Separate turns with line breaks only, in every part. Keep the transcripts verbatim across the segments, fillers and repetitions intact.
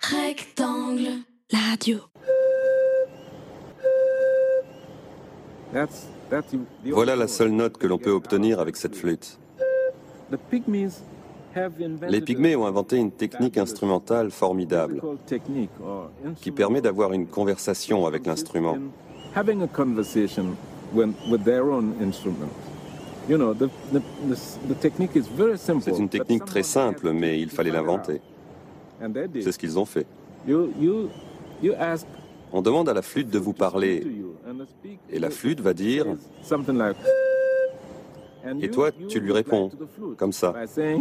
Rectangle, la radio.
Voilà la seule note que l'on peut obtenir avec cette flûte. Les Pygmées ont inventé une technique instrumentale formidable qui permet d'avoir une conversation avec l'instrument. C'est une technique très simple, mais il fallait l'inventer. C'est ce qu'ils ont fait. On demande à la flûte de vous parler, et la flûte va dire, et toi, tu lui réponds, comme ça.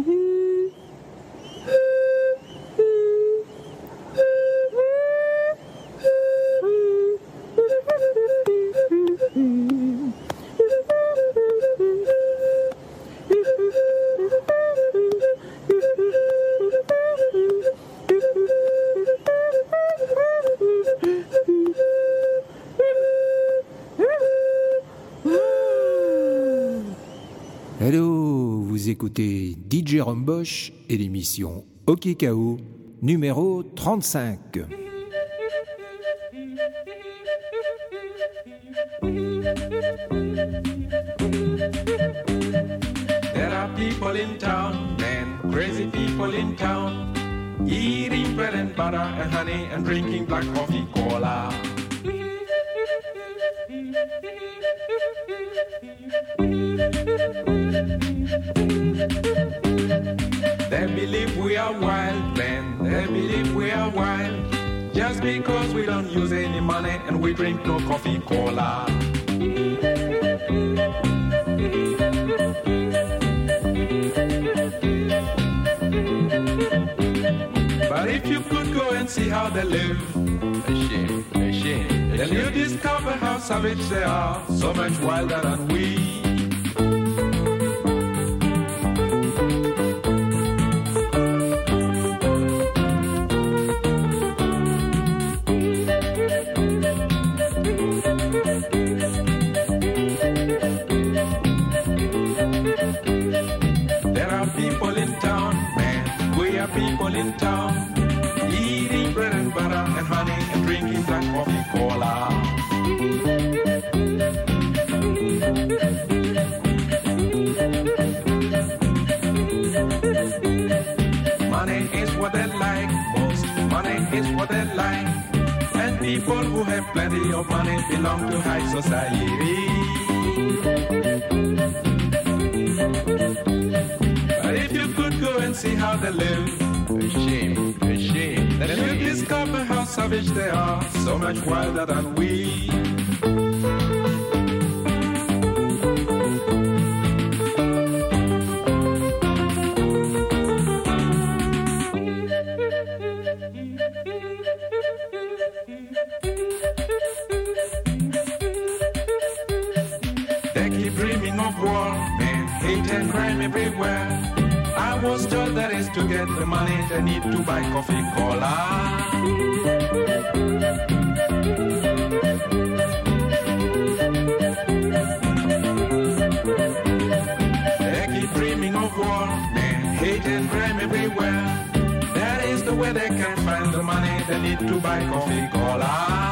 Hello, vous écoutez D J Rombosch et l'émission OK K O numéro trente-cinq.
There are people in town, men, crazy people in town, eating bread and butter and honey and drinking black coffee cola. They believe we are wild, men, they believe we are wild, just because we don't use any money and we drink no coffee cola. But if you could go and see how they live, a shame, a shame, then you discover how savage they are, so much wilder than we. People in town, eating bread and butter and honey and drinking black coffee cola. Money is what they like most, money is what they like, and people who have plenty of money belong to high society. But if you could go and see how they live, a shame, a shame, then you discover how savage they are, so much wilder than we. They keep dreaming of war, men, hate and crime everywhere. I was told that is to get the money they need to buy coffee cola. They keep dreaming of war, men, hate and crime everywhere. That is the way they can find the money they need to buy coffee cola.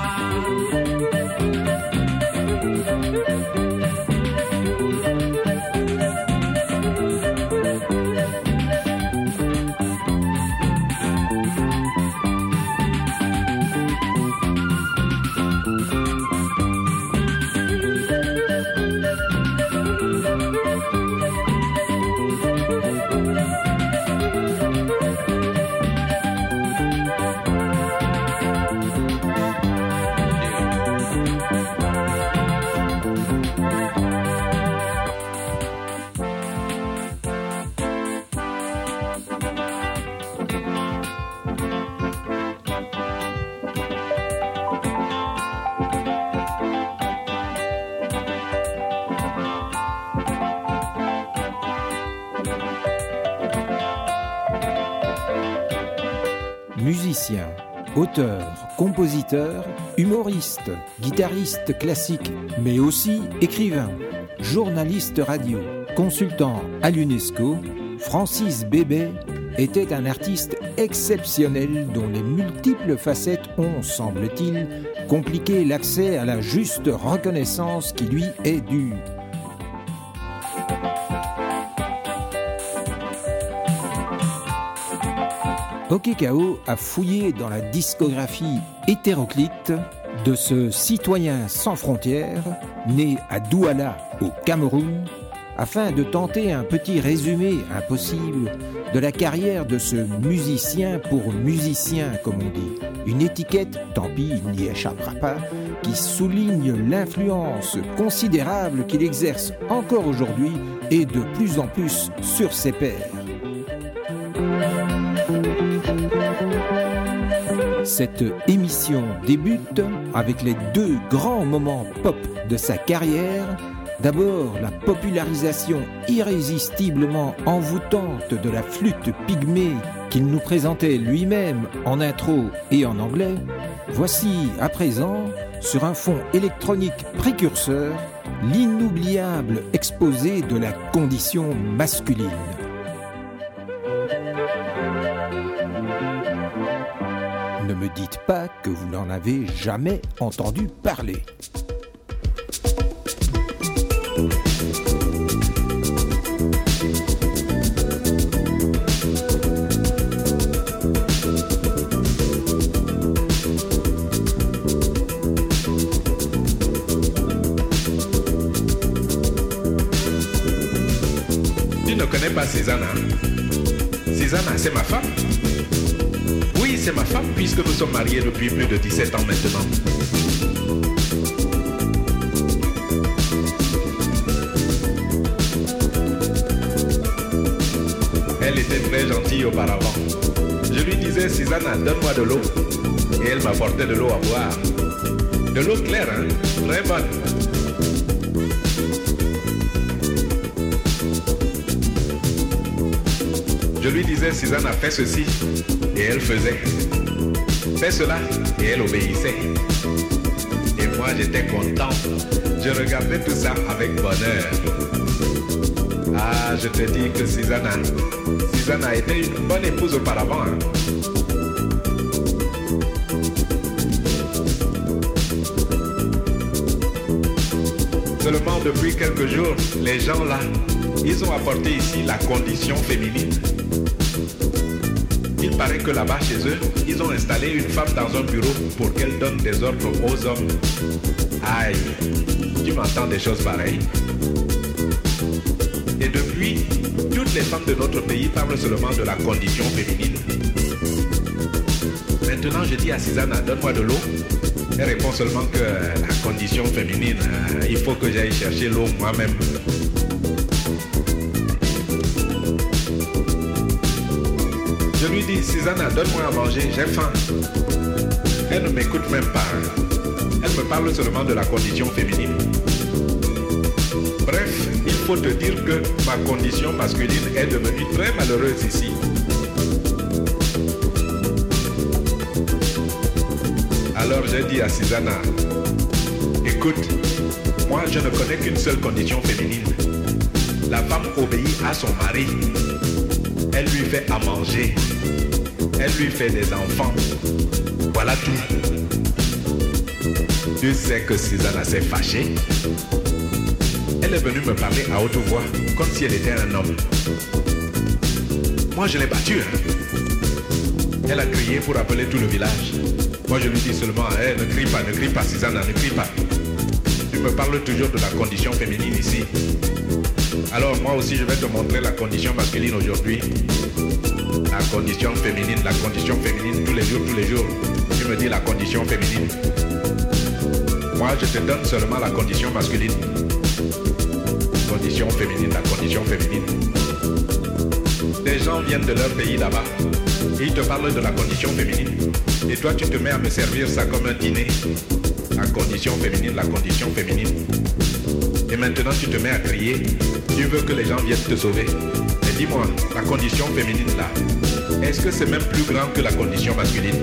Musicien, auteur, compositeur, humoriste, guitariste classique, mais aussi écrivain, journaliste radio, consultant à l'UNESCO, Francis Bébé était un artiste exceptionnel dont les multiples facettes ont, semble-t-il, compliqué l'accès à la juste reconnaissance qui lui est due. Okekao a fouillé dans la discographie hétéroclite de ce citoyen sans frontières, né à Douala, au Cameroun, afin de tenter un petit résumé impossible de la carrière de ce musicien pour musicien, comme on dit. Une étiquette, tant pis, il n'y échappera pas, qui souligne l'influence considérable qu'il exerce encore aujourd'hui et de plus en plus sur ses pairs. Cette émission débute avec les deux grands moments pop de sa carrière. D'abord, la popularisation irrésistiblement envoûtante de la flûte pygmée qu'il nous présentait lui-même en intro et en anglais. Voici à présent, sur un fond électronique précurseur, l'inoubliable exposé de la condition masculine. Ne me dites pas que vous n'en avez jamais entendu parler.
Tu ne connais pas Cézanne? Cézanne, c'est ma femme. Oui, c'est ma femme, puisque nous sommes mariés depuis plus de dix-sept ans maintenant. Elle était très gentille auparavant. Je lui disais, Cézanne, donne-moi de l'eau. Et elle m'apportait de l'eau à boire. De l'eau claire, hein? Très bonne. Je lui disais, Cézanne a fait ceci, et elle faisait. Fais cela, et elle obéissait. Et moi, j'étais content. Je regardais tout ça avec bonheur. Ah, je te dis que Cézanne a, Cézanne a été une bonne épouse auparavant. Hein. Seulement depuis quelques jours, les gens là, ils ont apporté ici la condition féminine. Il paraît que là-bas chez eux, ils ont installé une femme dans un bureau pour qu'elle donne des ordres aux hommes. Aïe, tu m'entends des choses pareilles? Et depuis, toutes les femmes de notre pays parlent seulement de la condition féminine. Maintenant, je dis à Cézanne, donne-moi de l'eau. Elle répond seulement que la condition féminine, il faut que j'aille chercher l'eau moi-même. Je lui dis, Cézanne, donne-moi à manger, j'ai faim. Elle ne m'écoute même pas. Elle me parle seulement de la condition féminine. Bref, il faut te dire que ma condition masculine est devenue très malheureuse ici. Alors j'ai dit à Cézanne, écoute, moi je ne connais qu'une seule condition féminine. La femme obéit à son mari. Elle lui fait à manger. Elle lui fait des enfants. Voilà tout. Tu sais que Cézanne s'est fâchée. Elle est venue me parler à haute voix, comme si elle était un homme. Moi je l'ai battue. Hein. Elle a crié pour appeler tout le village. Moi je lui dis seulement, hey, ne crie pas, ne crie pas Cézanne, ne crie pas. Tu me parles toujours de la condition féminine ici. Alors moi aussi je vais te montrer la condition masculine aujourd'hui. La condition féminine, la condition féminine, tous les jours, tous les jours. Tu me dis la condition féminine. Moi je te donne seulement la condition masculine. Condition féminine, la condition féminine. Des gens viennent de leur pays là-bas. Et ils te parlent de la condition féminine. Et toi tu te mets à me servir ça comme un dîner. La condition féminine, la condition féminine. Et maintenant tu te mets à crier. Tu veux que les gens viennent te sauver. Mais dis-moi, la condition féminine là, est-ce que c'est même plus grand que la condition masculine?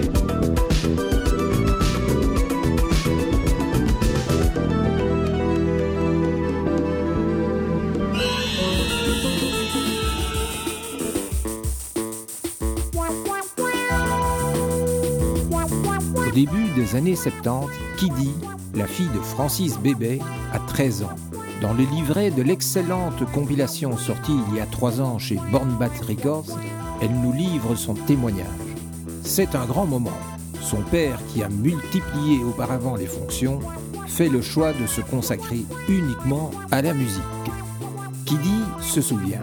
début des années soixante-dix, Kiddy, la fille de Francis Bébé, a treize ans. Dans le livret de l'excellente compilation sortie il y a trois ans chez Born Bat Records, elle nous livre son témoignage. C'est un grand moment. Son père, qui a multiplié auparavant les fonctions, fait le choix de se consacrer uniquement à la musique. Kiddy se souvient.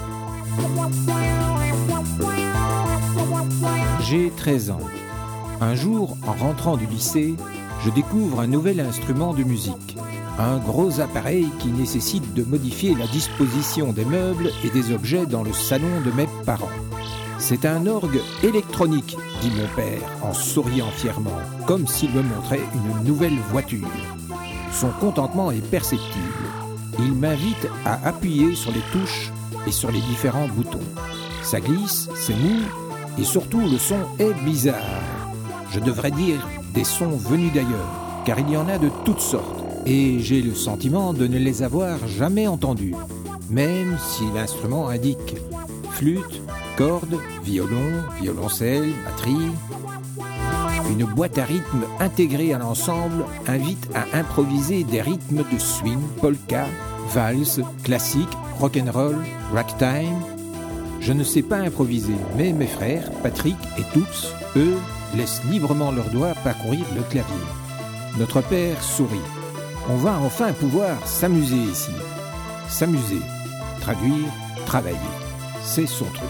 J'ai treize ans. Un jour, en rentrant du lycée, je découvre un nouvel instrument de musique. Un gros appareil qui nécessite de modifier la disposition des meubles et des objets dans le salon de mes parents. C'est un orgue électronique, dit mon père en souriant fièrement, comme s'il me montrait une nouvelle voiture. Son contentement est perceptible. Il m'invite à appuyer sur les touches et sur les différents boutons. Ça glisse, c'est mou, et surtout le son est bizarre. Je devrais dire des sons venus d'ailleurs, car il y en a de toutes sortes, et j'ai le sentiment de ne les avoir jamais entendus, même si l'instrument indique flûte, cordes, violon, violoncelle, batterie. Une boîte à rythme intégrée à l'ensemble invite à improviser des rythmes de swing, polka, valse, classique, rock'n'roll, ragtime. Je ne sais pas improviser, mais mes frères, Patrick et Toops, eux, laissent librement leurs doigts parcourir le clavier. Notre père sourit. On va enfin pouvoir s'amuser ici. S'amuser, traduire, travailler. C'est son truc.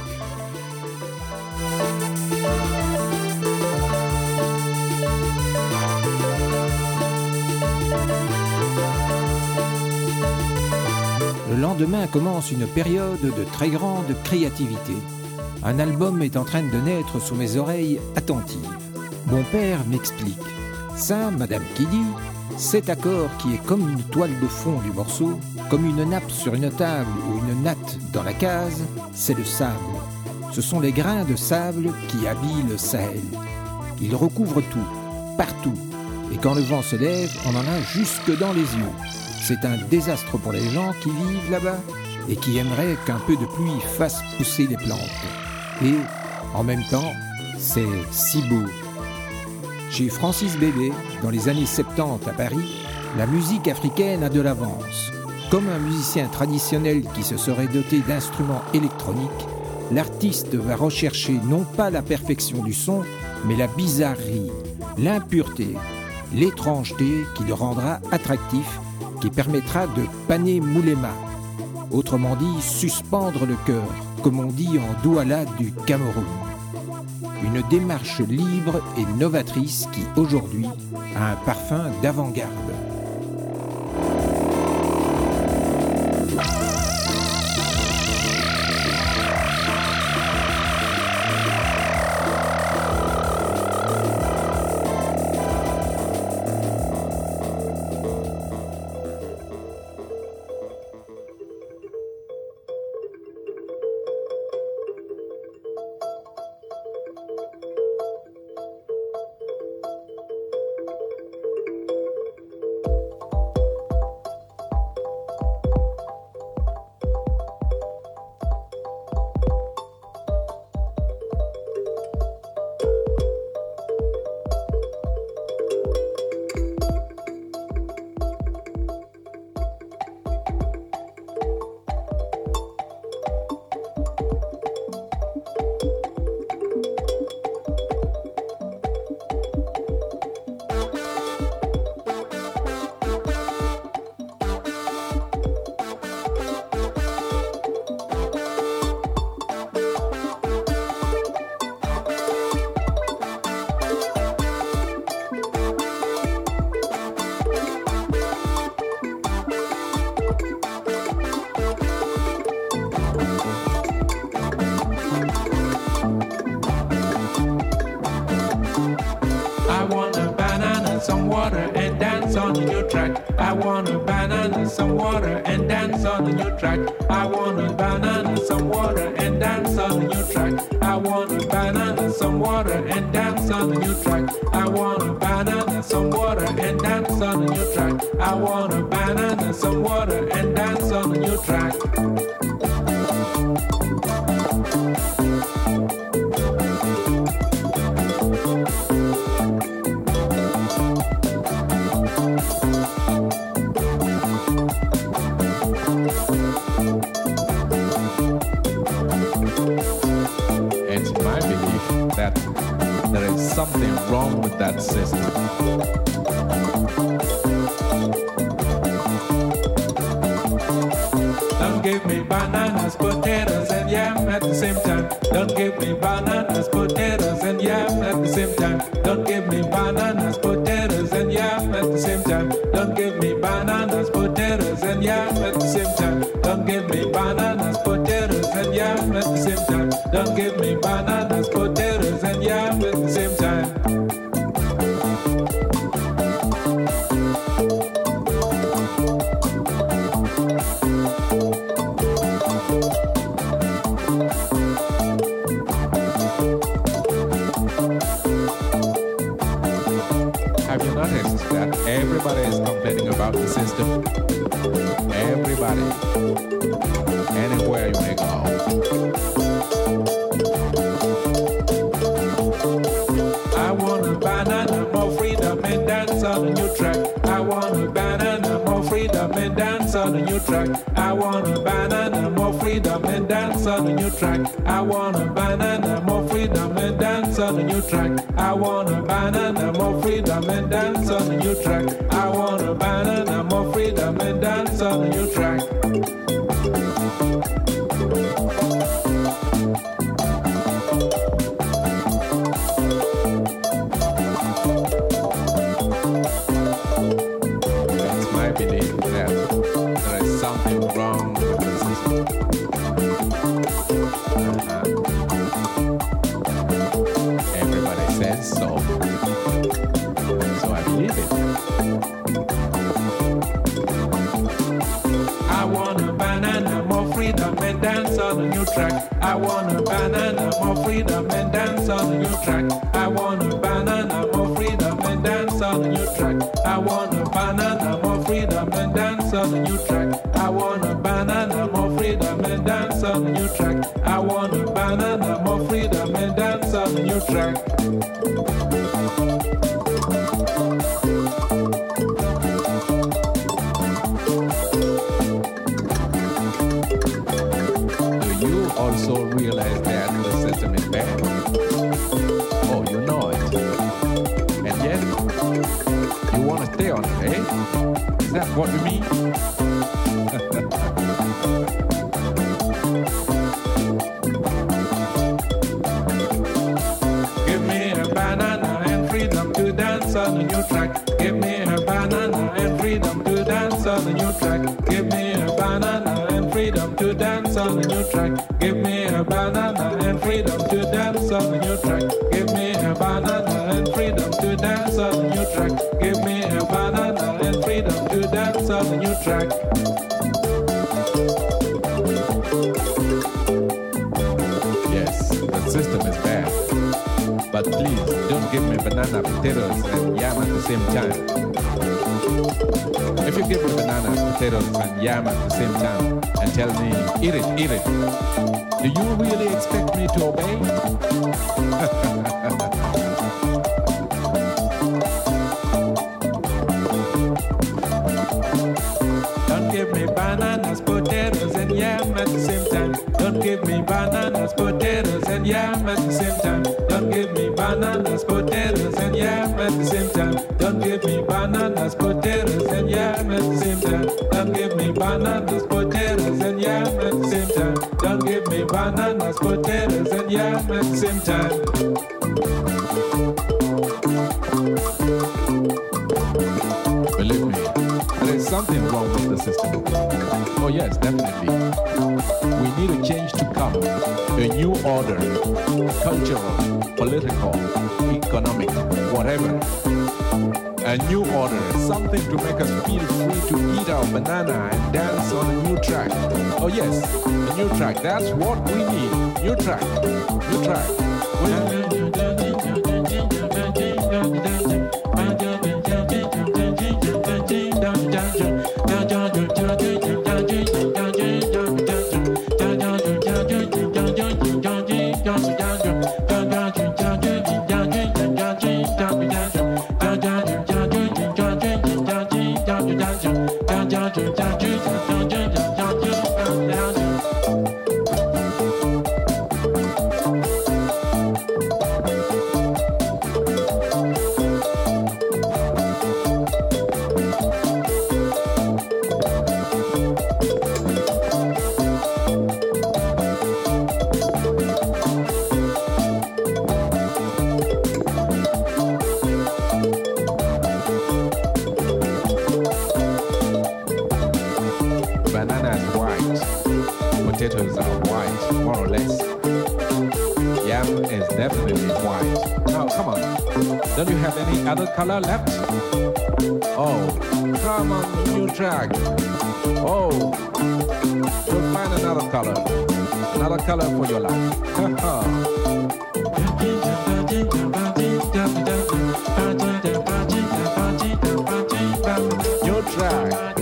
Le lendemain commence une période de très grande créativité. Un album est en train de naître sous mes oreilles attentives. Mon père m'explique. Ça, Madame Kiddy, cet accord qui est comme une toile de fond du morceau, comme une nappe sur une table ou une natte dans la case, c'est le sable. Ce sont les grains de sable qui habillent le Sahel. Ils recouvrent tout, partout. Et quand le vent se lève, on en a jusque dans les yeux. C'est un désastre pour les gens qui vivent là-bas et qui aimeraient qu'un peu de pluie fasse pousser les plantes. Et, en même temps, c'est si beau. Chez Francis Bébé, dans les années soixante-dix à Paris, la musique africaine a de l'avance. Comme un musicien traditionnel qui se serait doté d'instruments électroniques, l'artiste va rechercher non pas la perfection du son, mais la bizarrerie, l'impureté, l'étrangeté qui le rendra attractif, qui permettra de paner Moulema, autrement dit suspendre le cœur, comme on dit en Douala du Cameroun. Une démarche libre et novatrice qui, aujourd'hui, a un parfum d'avant-garde.
some water and dance on the new track. I want a banana, some water and dance on the new track. I want a banana, some water and dance on the new track. I want a banana, some water and dance on the new track. I want a banana, some water and dance on the new track. I want a banana, some water and dance on the new track. something wrong with that system. Don't give me bananas, potatoes, and yam at the same time. Don't give me bananas, potatoes, and yam at the same time. Don't give me bananas, potatoes, and yam at the same time. Don't give me bananas, potatoes, and yam at the same time. Don't give me bananas, potatoes, and yam at the same time. Don't give me bananas, potatoes, and yam at the same time. Everybody is complaining about the system. Everybody. Anywhere you may go. I want a banana, more freedom, and dance on a new track. I want a banana, more freedom, and dance on a new track. I want a banana, more freedom, and dance on a new track. I want a banana, more freedom, and dance on a new track. I want a banana, more freedom, and dance on a new track. I want a banana, more freedom, and dance on a new track. It's my belief that there is something wrong with the system. Uh-huh. Everybody says so. So I believe it. I want a banana, more freedom, and dance on a new track. I want a banana, more freedom, and dance on a new track. I want a banana, more freedom, and dance on a new track. I want a banana, more freedom, and dance on a new track. I want a banana, more freedom, and dance on a new track. I want a banana, more freedom, and dance on a new track. Also realize that the system is bad. Oh, you know it. And yet, you want to stay on it, eh? Is that what you mean? Give me a banana and freedom to dance on a new track. Give me a banana and freedom to dance on a new track. Give me a banana and freedom to dance on a new track. Give me a banana and freedom to dance on a new track. Give me a banana and freedom to dance on a new track. Give me a banana and freedom to dance on a new track. Yes, the system is bad. But please, don't give me banana, potatoes, and yam at the same time. If you give me banana, potatoes, and yam at the same time, and tell me, eat it, eat it, do you really expect me to obey? Don't give me bananas, potatoes, and yam at the same time. Don't give me bananas, potatoes, and yam at the same time. Don't give me bananas, potatoes, and yam at the same time. Don't give me bananas, potatoes, and yam at the same time. Don't give me bananas, potatoes, and yam at the same time. Don't give me bananas, potatoes, and yam at the same time. Believe me, there is something wrong with the system. Oh yes, definitely. We need a change to come, a new order, cultural, political, economic, whatever. A new order, something to make us feel free to eat our banana and dance on a new track. Oh yes, a new track, that's what we need. New track, new track. We potatoes are white, more or less. Yam is definitely white. Now, come on. Don't you have any other color left? Oh, come on, the new track. Oh, you'll find another color. Another color for your life. New track.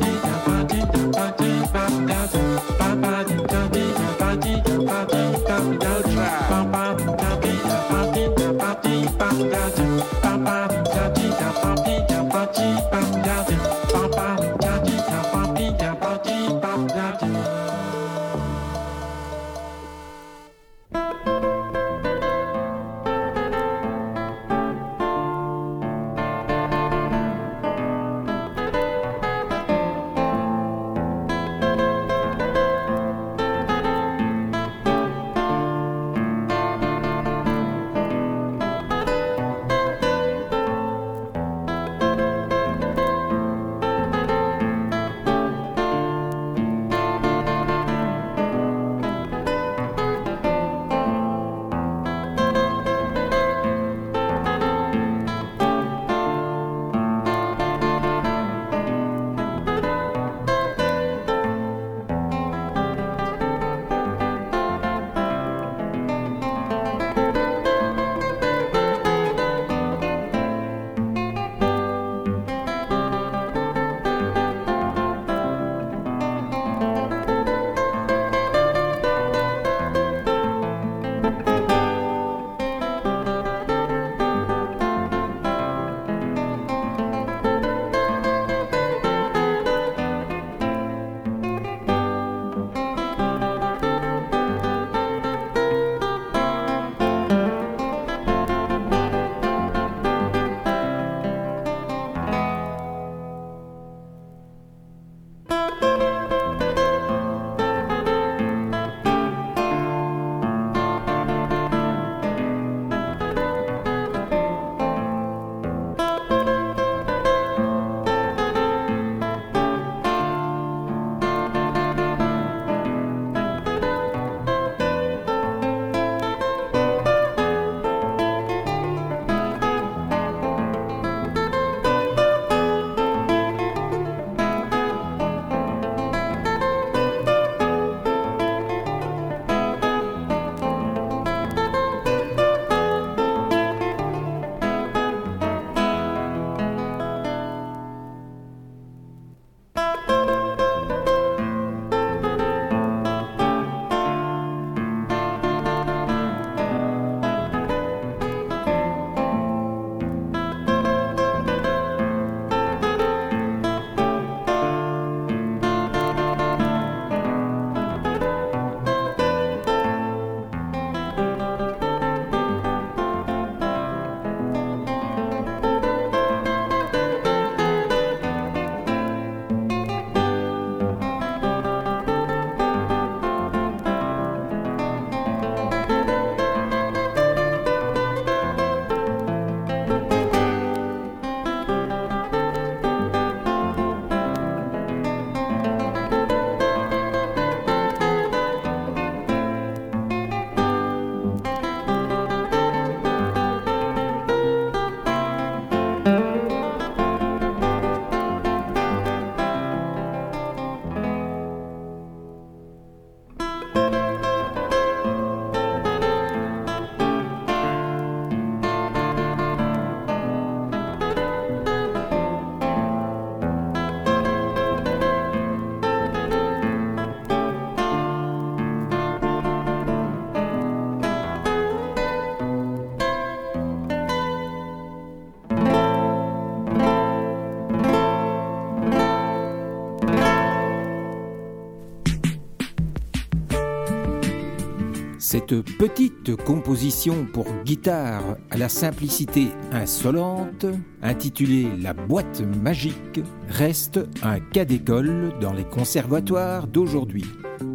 Cette petite composition pour guitare à la simplicité insolente, intitulée La boîte magique, reste un cas d'école dans les conservatoires d'aujourd'hui.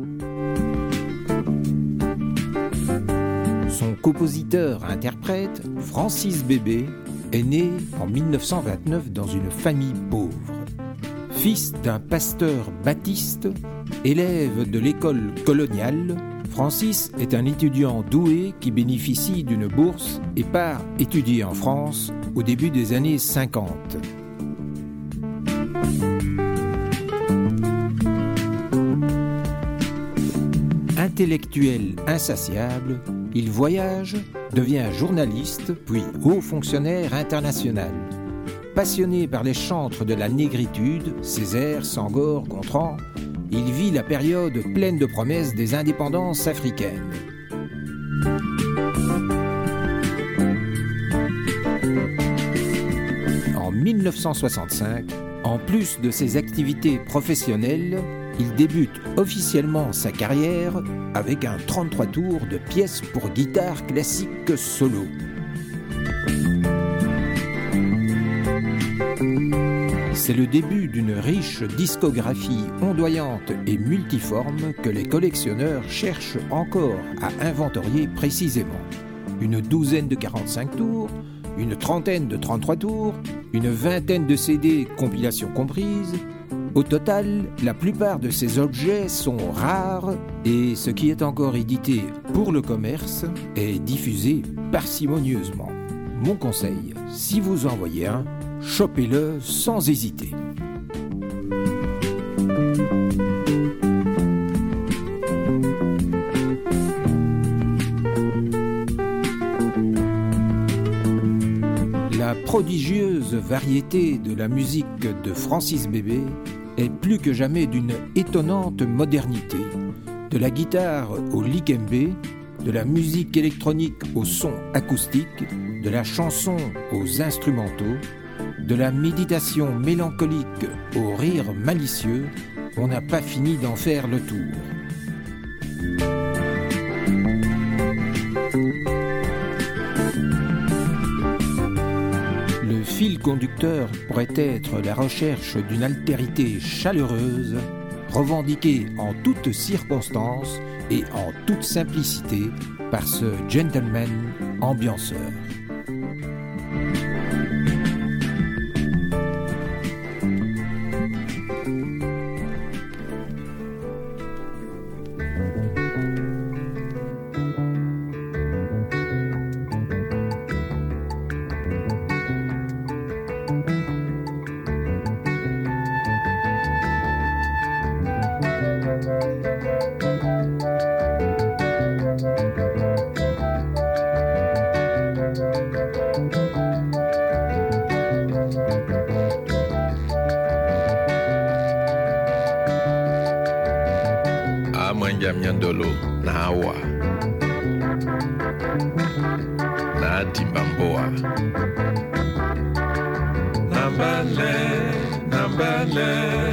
Son compositeur-interprète, Francis Bébé, est né en mille neuf cent vingt-neuf dans une famille pauvre. Fils d'un pasteur baptiste Élève de l'école coloniale, Francis est un étudiant doué qui bénéficie d'une bourse et part étudier en France au début des années cinquante. Intellectuel insatiable, il voyage, devient journaliste, puis haut fonctionnaire international. Passionné par les chantres de la négritude, Césaire, Senghor, Gontran, il vit la période pleine de promesses des indépendances africaines. En mille neuf cent soixante-cinq, en plus de ses activités professionnelles, il débute officiellement sa carrière avec un trente-trois tours de pièces pour guitare classique solo. C'est le début d'une riche discographie ondoyante et multiforme que les collectionneurs cherchent encore à inventorier précisément. Une douzaine de quarante-cinq tours, une trentaine de trente-trois tours, une vingtaine de C D compilations comprises. Au total, la plupart de ces objets sont rares et ce qui est encore édité pour le commerce est diffusé parcimonieusement. Mon conseil, si vous en voyez un, chopez-le sans hésiter. La prodigieuse variété de la musique de Francis Bébé est plus que jamais d'une étonnante modernité. De la guitare au likembe, de la musique électronique au son acoustique, de la chanson aux instrumentaux, de la méditation mélancolique au rire malicieux, on n'a pas fini d'en faire le tour. Le fil conducteur pourrait être la recherche d'une altérité chaleureuse, revendiquée en toutes circonstances et en toute simplicité par ce gentleman ambianceur.
Nyandolo na hawa na timbamboa nambale nambale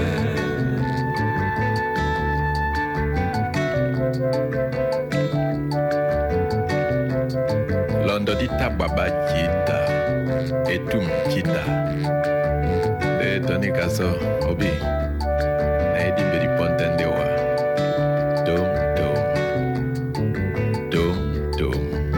londo di tababa jita etum jita de toni kaso obi na edimbe di pontende wa dum dum dum dum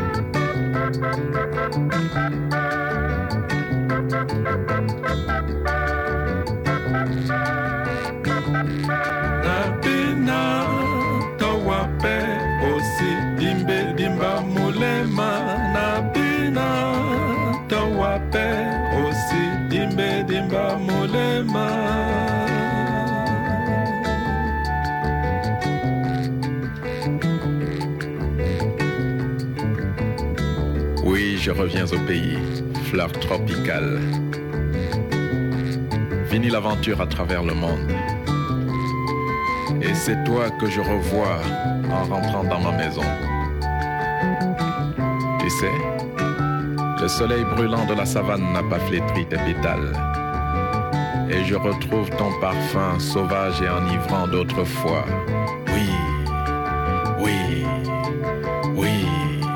Napina tawape osi dimbe dimba mulema Napina tawape osi dimbe dimba mulema. Oui, je reviens au pays, fleur tropicale. Fini l'aventure à travers le monde. Et c'est toi que je revois en rentrant dans ma maison. Tu sais, le soleil brûlant de la savane n'a pas flétri tes pétales. Et je retrouve ton parfum sauvage et enivrant d'autrefois. Oui, oui, oui.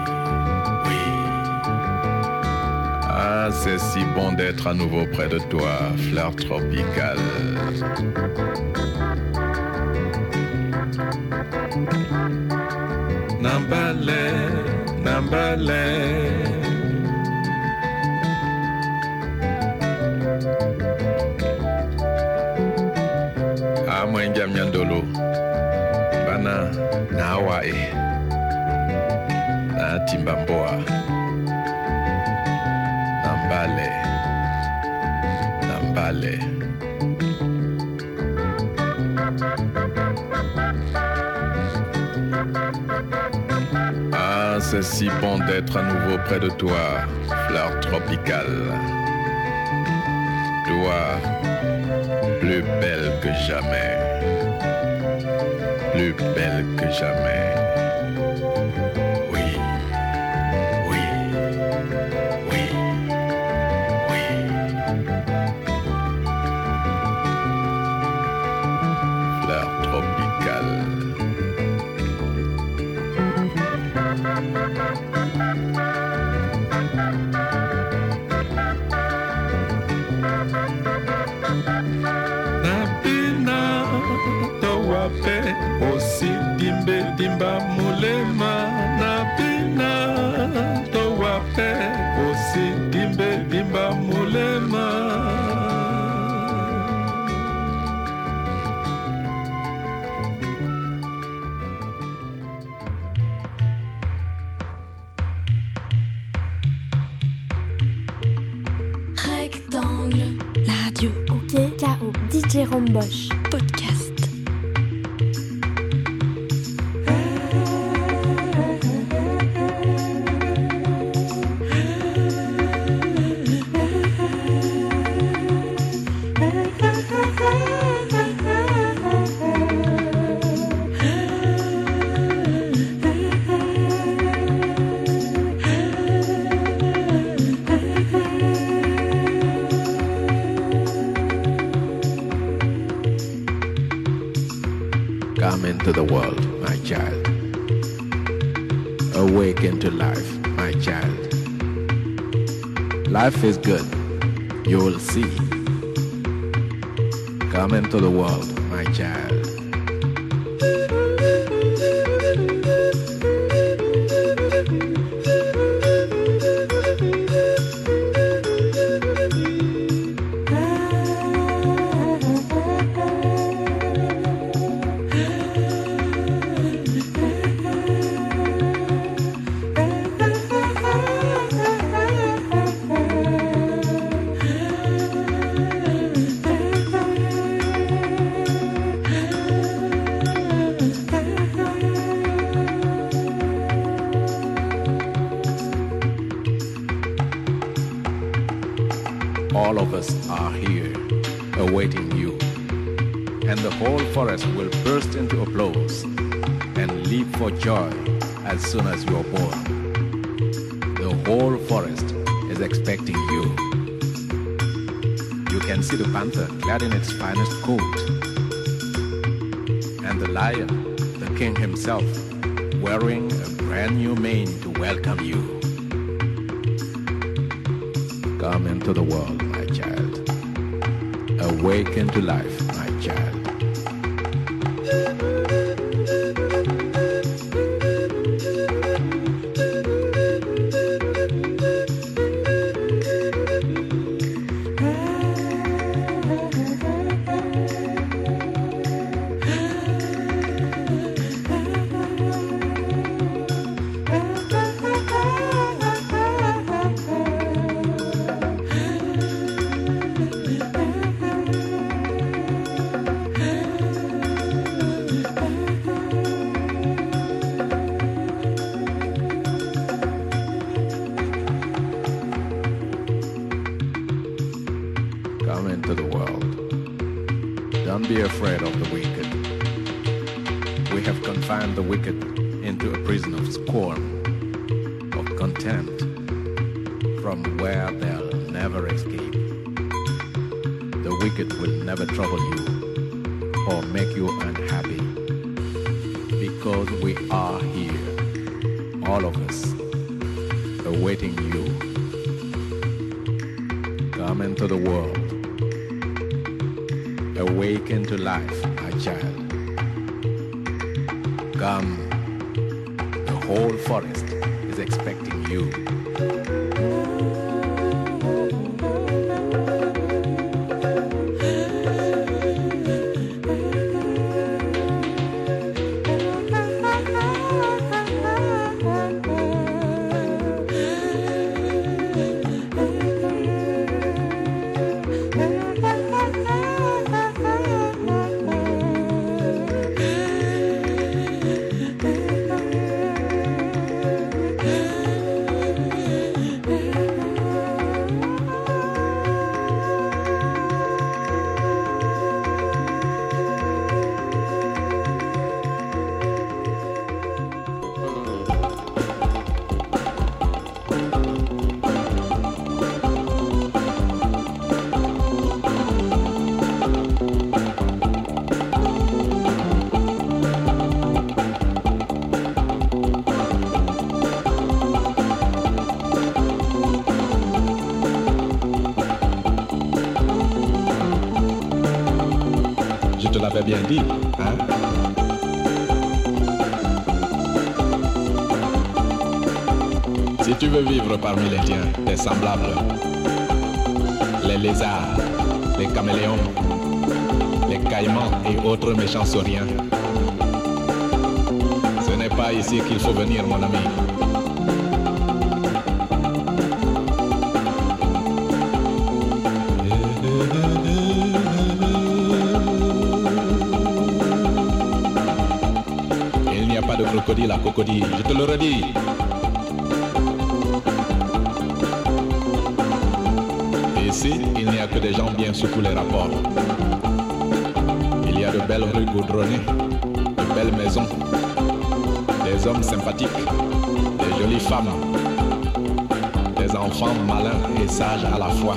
C'est si bon d'être à nouveau près de toi, fleur tropicale. Nambale, Nambale. Ah, moi, Nyandolo. Nawai, na Timbamboa, Nambale, Nambale. Ah, c'est si bon d'être à nouveau près de toi, fleur tropicale. Toi, plus belle que jamais, plus belle que jamais. Oui, oui, oui, oui. Fleur tropicale. Osi dimbe dimba mulema na pina towape osi dimbe dimba mulema.
Rectangle, la radio. Ok, K O, D J Rombosch, podcast.
Come into the world, my child. Awaken to life, my child. Life is good, you will see. Come into the world, my child. All of us are here, awaiting you, and the whole forest will burst into applause and leap for joy as soon as you are born. The whole forest is expecting you. You can see the panther clad in its finest coat, and the lion, the king himself, wearing a brand new mane to welcome you. Come into the world, my child. Awaken to life, my child. Come into the world. Don't be afraid of the wicked. We have confined the wicked into a prison of scorn, of contempt, from where they'll never escape. The wicked will never trouble you or make you unhappy, because we are here, all of us, awaiting you. Come into the world. Awaken to life, my child. Come, the whole forest is expecting you. l'avais bien dit, hein? Si tu veux vivre parmi les tiens, tes semblables, les lézards, les caméléons, les caïmans et autres méchants sauriens, ce n'est pas ici qu'il faut venir, mon ami. Il n'y a pas de crocodile à Cocody, je te le redis. Ici, il n'y a que des gens bien sous tous les rapports. Il y a de belles rues goudronnées, de belles maisons, des hommes sympathiques, des jolies femmes, des enfants malins et sages à la fois.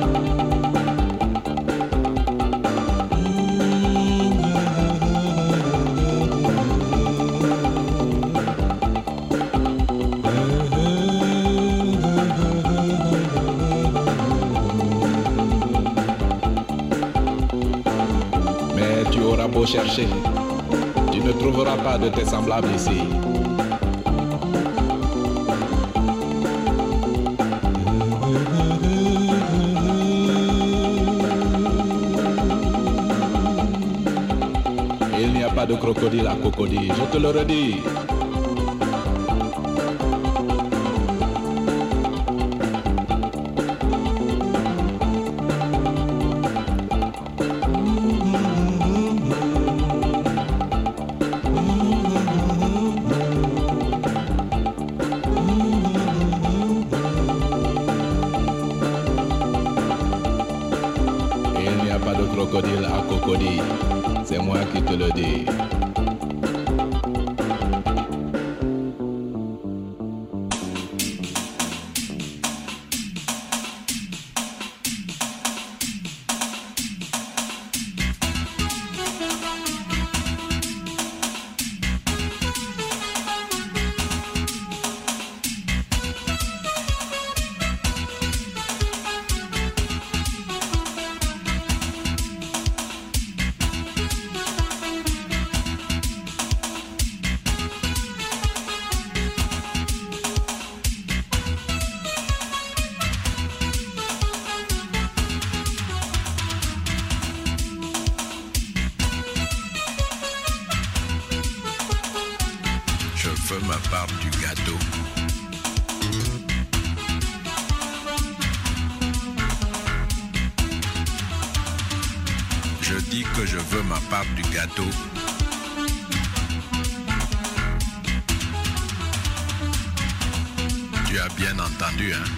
Beau chercher, tu ne trouveras pas de tes semblables ici. Il n'y a pas de crocodile à Cocody, je te le redis. Crocodile à Cocody, c'est moi qui te le dis. Je veux ma part du gâteau. Je dis que je veux ma part du gâteau. Tu as bien entendu, hein?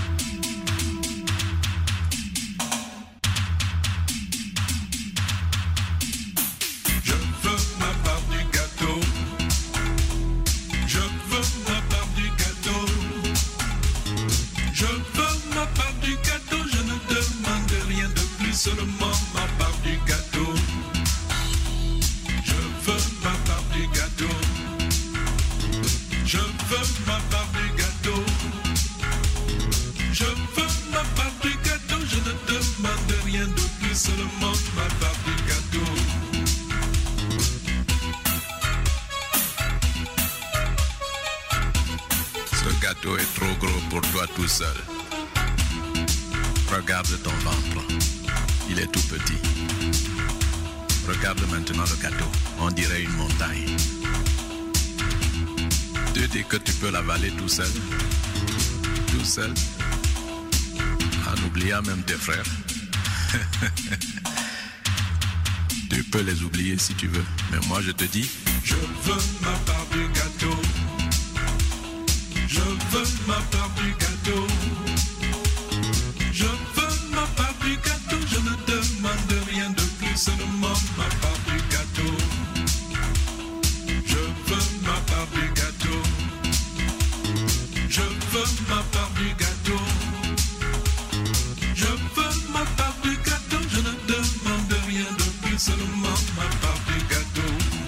Est trop gros pour toi tout seul. Regarde ton ventre, il est tout petit. Regarde maintenant le gâteau, on dirait une montagne. Tu dis que tu peux l'avaler tout seul, tout seul, en oubliant même tes frères. Tu peux les oublier si tu veux, mais moi je te dis, je veux ma part du gâteau. Je veux ma part du gâteau. Je veux ma part du gâteau. Je ne demande rien de plus, seulement ma part du gâteau. Je veux ma part du gâteau. Je veux ma part du gâteau. Je veux ma part du gâteau. Je ne demande rien de plus, seulement ma part du gâteau.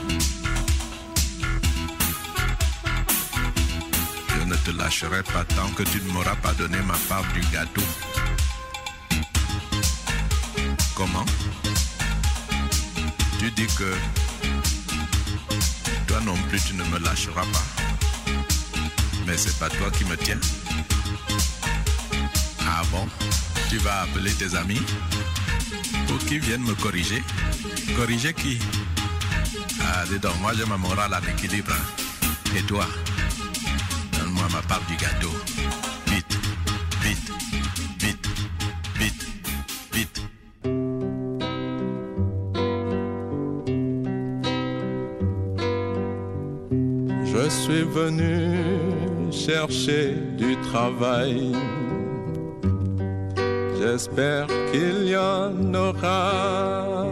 Je ne te lâcherai pas tant que tu ne m'auras pas donné ma part du gâteau. Comment? Tu tu dis que toi non plus tu ne me lâcheras pas. Mais c'est pas toi qui me tiens. Ah bon? Tu vas appeler tes amis pour qu'ils viennent me corriger. Corriger qui? Ah, dis donc, moi j'ai ma morale en équilibre. Et toi? Donne-moi ma part du gâteau. Vite, vite, vite, vite, vite.
Je suis venu chercher du travail. J'espère qu'il y en aura.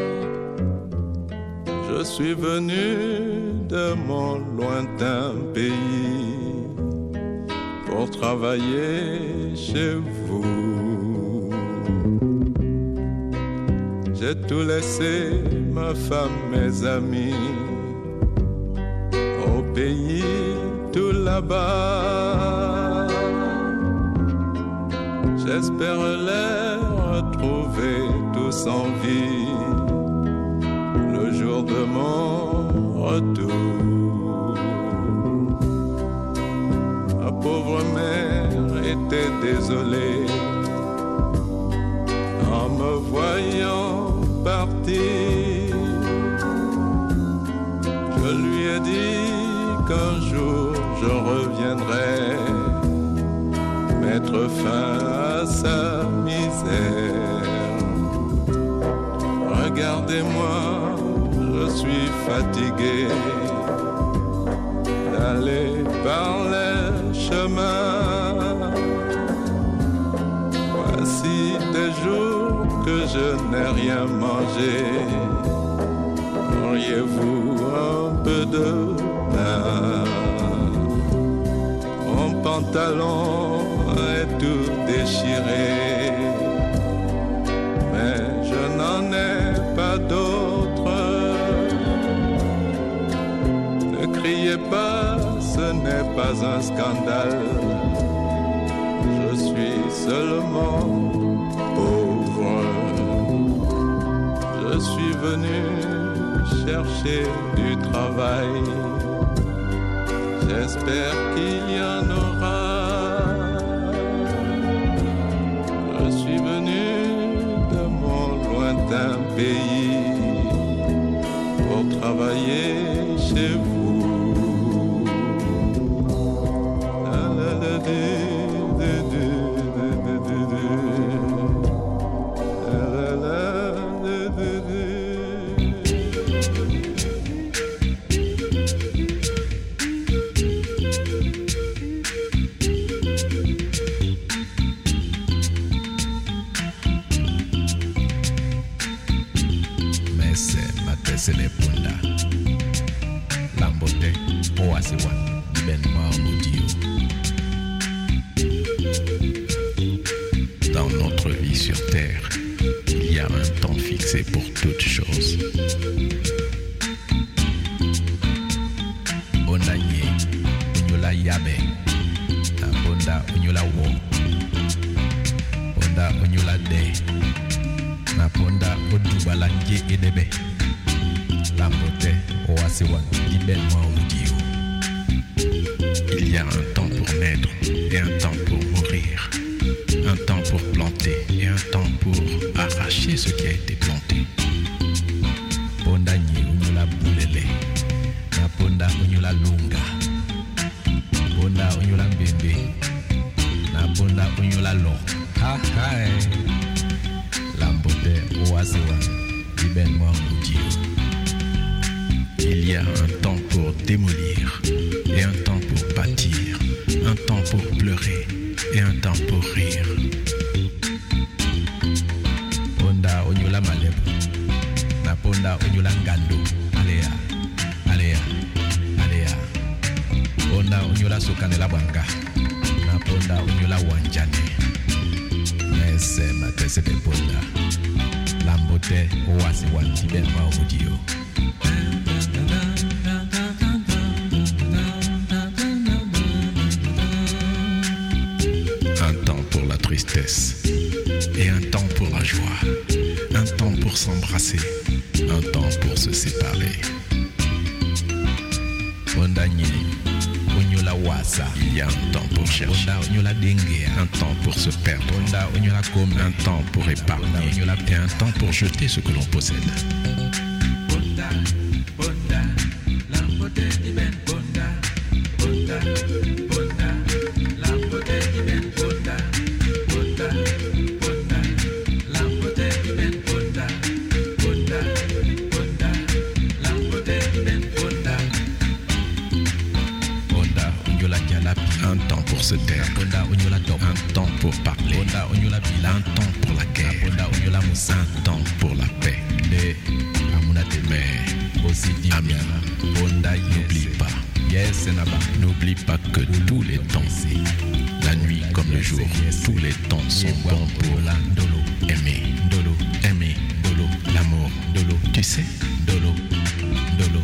Je suis venu de mon lointain pays pour travailler chez vous. J'ai tout laissé, ma femme, mes amis, au pays tout là-bas. J'espère les retrouver tous en vie le jour de mon retour. Ma pauvre mère était désolée en me voyant partir. Je lui ai dit qu'un jour je reviendrai mettre fin à sa misère. Regardez-moi, je suis fatigué d'aller par les chemins. Voici des jours que je n'ai rien mangé. Auriez-vous un peu de pain? Mon pantalon est tout déchiré, mais je n'en ai pas d'autre. Ne criez pas, ce n'est pas un scandale. Je suis seulement pauvre. Je suis venu chercher du travail. J'espère qu'il y en aura. Je suis venu de mon lointain pays pour travailler chez vous. La, la, la, de, de, de, de, de, de. La, la, la, de, de, de.
C'est les Ponda, Lambote, Oasewa, Benma Moudio. Dans notre vie sur terre, il y a un temps fixé pour toutes choses. Onanye, Unyola Yabe, Ponda Unyola Wo, Ponda Unyola De, Ponda Odubalanje Edebe. Lambote, Oasewa, Benma Moudio. Il y a un temps pour naître et un temps pour mourir. Un temps pour planter et un temps pour arracher ce qui a été planté. Ponda nyi unyola bulele, na ponda unyola lunga, ponda unyola mbembe, na ponda unyola lo. Ha ha. Lambote, Oasewa, Benma Moudio. Il y a un temps pour démolir et un temps pour bâtir, un temps pour pleurer et un temps pour rire. Ponda onyola malebu, na ponda onyola ngando, alea, alea, alea. Ponda onyola sokanela banga, na ponda onyola wanjane. Mese matese de ponda, Lambote, Oasewa, Benma Moudio. Un temps pour la tristesse et un temps pour la joie, un temps pour pour s'embrasser, un temps pour se séparer. Il y a un temps pour chercher, un temps pour se perdre, un temps pour épargner et un temps pour jeter ce que l'on possède. Un temps pour se taire, un temps pour parler, un temps pour la guerre, un temps pour la paix. Mais ami, n'oublie pas, n'oublie pas que tous les temps, la nuit comme le jour, tous les temps sont bons pour aimer, aimer, l'amour, tu sais, l'amour,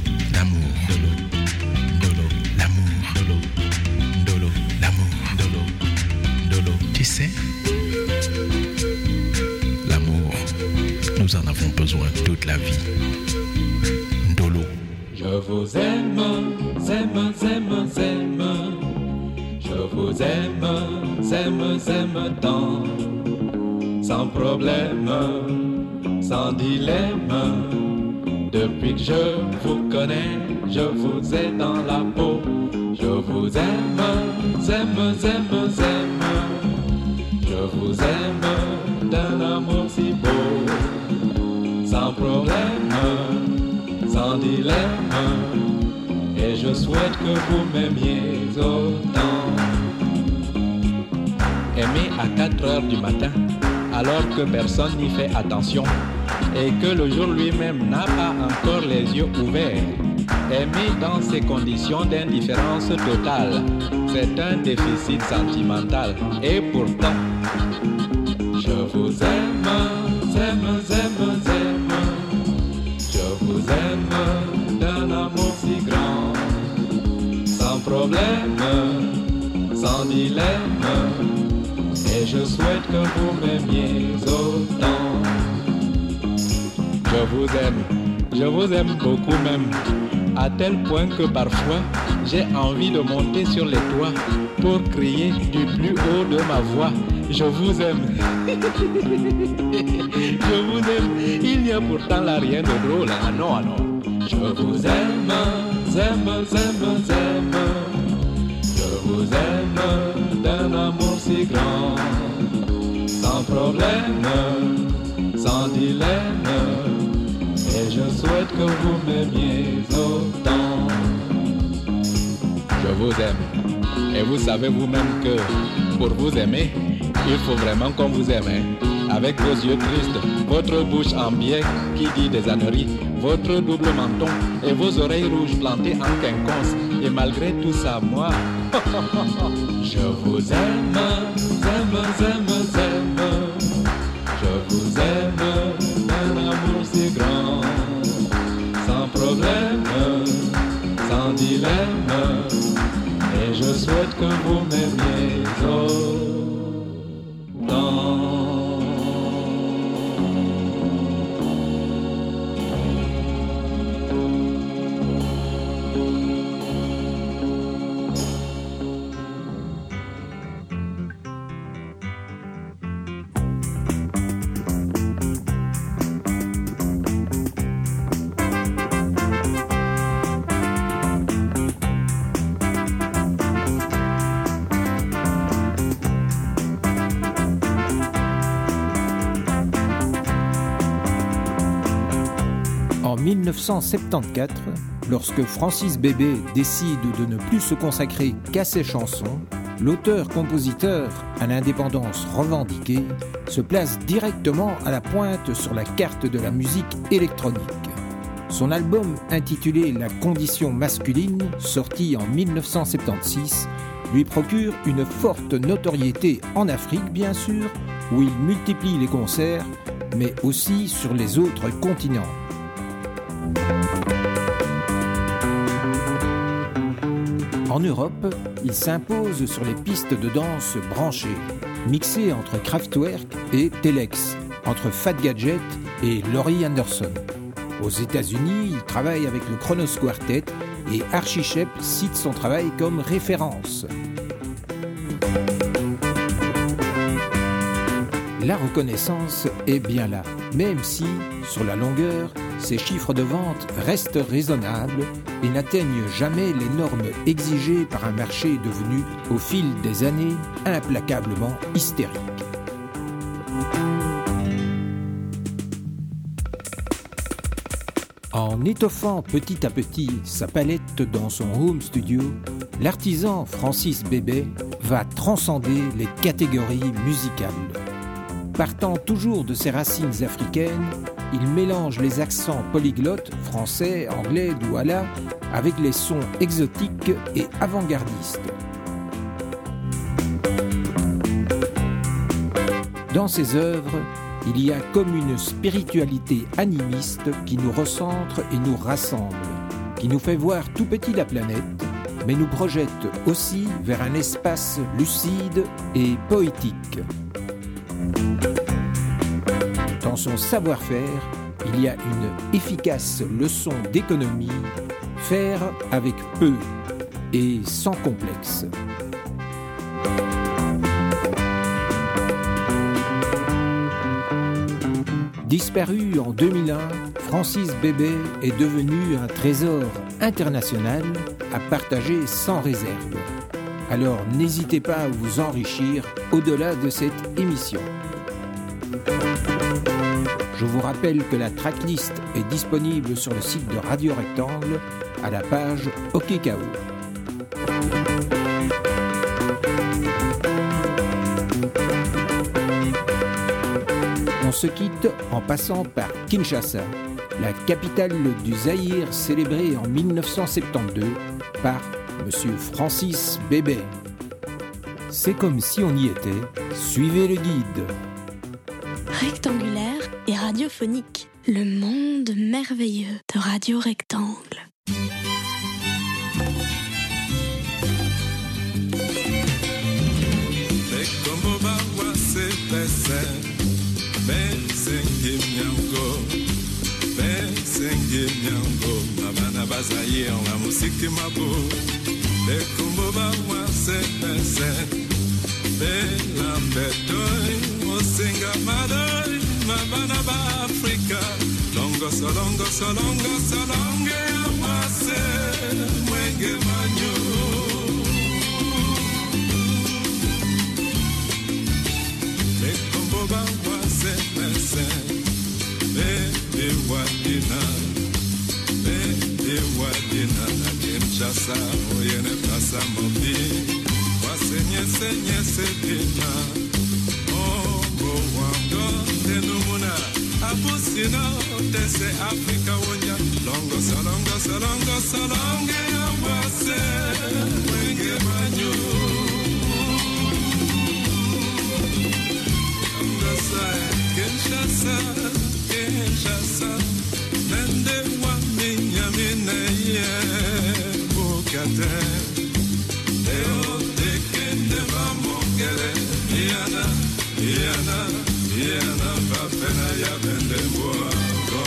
tu sais, l'amour, nous en avons besoin toute la vie. Ndolo.
Je vous aime, aime, aime, aime. Je vous aime, aime, aime tant. Sans problème, sans dilemme. Depuis que je vous connais, je vous ai dans la peau. Je vous aime, aime, aime, aime. Je vous aime d'un amour si beau, sans problème, sans dilemme, et je souhaite que vous m'aimiez autant. Aimer à quatre heures du matin, alors que personne n'y fait attention, et que le jour lui-même n'a pas encore les yeux ouverts. Aimer dans ces conditions d'indifférence totale, c'est un déficit sentimental, et pourtant, je vous aime, aime, aime, aime. Je vous aime d'un amour si grand, sans problème, sans dilemme, et je souhaite que vous m'aimiez autant. Je vous aime, je vous aime beaucoup même, à tel point que parfois j'ai envie de monter sur les toits pour crier du plus haut de ma voix. Je vous aime. Je vous aime. Il n'y a pourtant là rien de drôle. Ah non, ah non. Je vous aime, aime, aime, aime. Je vous aime d'un amour si grand, sans problème, sans dilemme. Et je souhaite que vous m'aimiez autant. Je vous aime. Et vous savez vous-même que pour vous aimer, il faut vraiment qu'on vous aime. Avec vos yeux tristes, votre bouche en biais qui dit des âneries, votre double menton et vos oreilles rouges plantées en quinconce. Et malgré tout ça, moi, je vous aime, aime, aime, aime. Je vous aime d'un amour si grand, sans problème, sans dilemme. Et je souhaite que vous m'aimiez autant.
En dix-neuf cent soixante-quatorze, lorsque Francis Bébé décide de ne plus se consacrer qu'à ses chansons, l'auteur-compositeur, à l'indépendance revendiquée, se place directement à la pointe sur la carte de la musique électronique. Son album intitulé La condition masculine, sorti en dix-neuf cent soixante-seize, lui procure une forte notoriété en Afrique, bien sûr, où il multiplie les concerts, mais aussi sur les autres continents. En Europe, il s'impose sur les pistes de danse branchées, mixées entre Kraftwerk et Telex, entre Fat Gadget et Laurie Anderson. Aux États-Unis, il travaille avec le Kronos Quartet et Archie Shepp cite son travail comme référence. La reconnaissance est bien là, même si, sur la longueur, ces chiffres de vente restent raisonnables et n'atteignent jamais les normes exigées par un marché devenu, au fil des années, implacablement hystérique. En étoffant petit à petit sa palette dans son home studio, l'artisan Francis Bébé va transcender les catégories musicales. Partant toujours de ses racines africaines, il mélange les accents polyglottes, français, anglais, douala, avec les sons exotiques et avant-gardistes. Dans ses œuvres, il y a comme une spiritualité animiste qui nous recentre et nous rassemble, qui nous fait voir tout petit la planète, mais nous projette aussi vers un espace lucide et poétique. Dans son savoir-faire, il y a une efficace leçon d'économie, faire avec peu et sans complexe. Disparu en deux mille un, Francis Bébé est devenu un trésor international à partager sans réserve. Alors n'hésitez pas à vous enrichir au-delà de cette émission. Je vous rappelle que la tracklist est disponible sur le site de Radio Rectangle à la page OK K O. On se quitte en passant par Kinshasa, la capitale du Zaïre célébrée en mille neuf cent soixante-douze par Monsieur Francis Bébé. C'est comme si on y était, suivez le guide.
Rectangulaire et radiophonique, le monde merveilleux de Radio Rectangle.
Mabana ba Africa, longo so longo so longo so longe amase mwenge manyo. Le combo ba wase mese, le de wadina, le de wadina na Kinshasa oyene pasa mobi, wase nyese nyese dina, oh bo wango. Abusina, dese Africa wonya, longo so longo so longo so longe amase mwenge manyo. Amgasa Kinshasa, Kinshasa, nende wa minya mineye bukate. Eo tekende va mongele, yana, yana. Yana vapena ya bende mwango.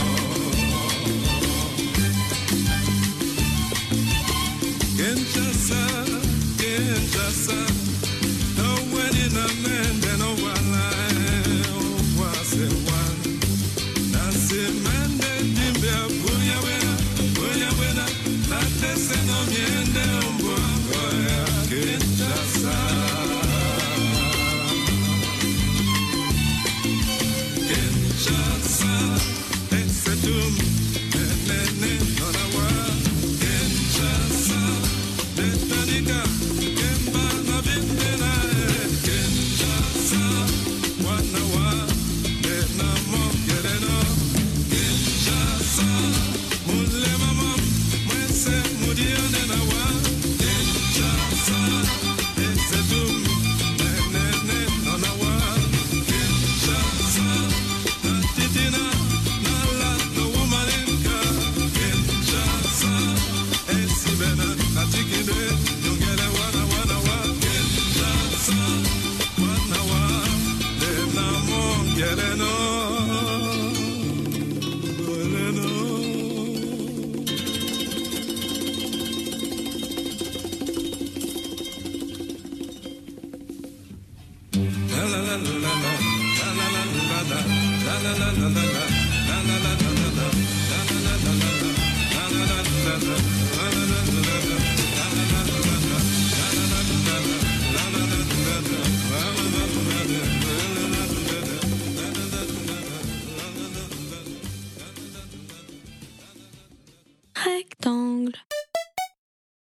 Kinshasa, Kinshasa, no wedding a man, no one line, was a one. Nancy Mende, Dimbia, Buya Wena, Buya Wena, Nate Seno Miende, Mwango, Kinshasa. One hour,
Rectangle.